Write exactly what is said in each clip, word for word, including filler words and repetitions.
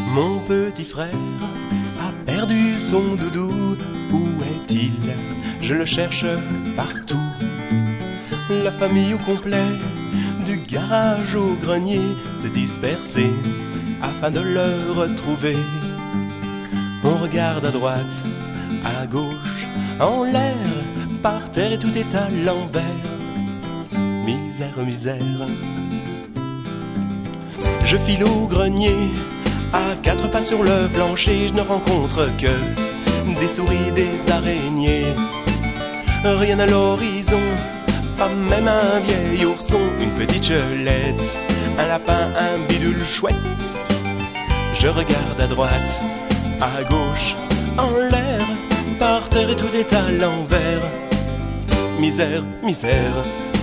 Mon petit frère a perdu son doudou. Où est-il? Je le cherche partout. La famille au complet, du garage au grenier, s'est dispersée afin de le retrouver. On regarde à droite, à gauche, en l'air, par terre et tout est à l'envers. Misère, misère. Je file au grenier, à quatre pattes sur le plancher, je ne rencontre que des souris, des araignées. Rien à l'horizon, pas même un vieil ourson, une petite chelette, un lapin, un bidule chouette. Je regarde à droite, à gauche, en l'air, par terre et tout est à l'envers. Misère, misère.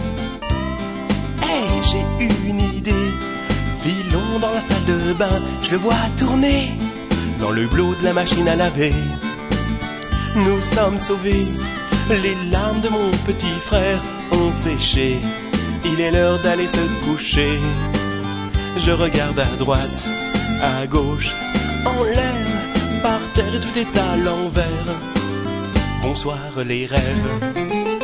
Hey, j'ai une idée. Filons dans la salle de bain, je le vois tourner dans le hublot de la machine à laver. Nous sommes sauvés, les larmes de mon petit frère ont séché. Il est l'heure d'aller se coucher. Je regarde à droite, à gauche, en l'air, par terre et tout est à l'envers. Bonsoir les rêves.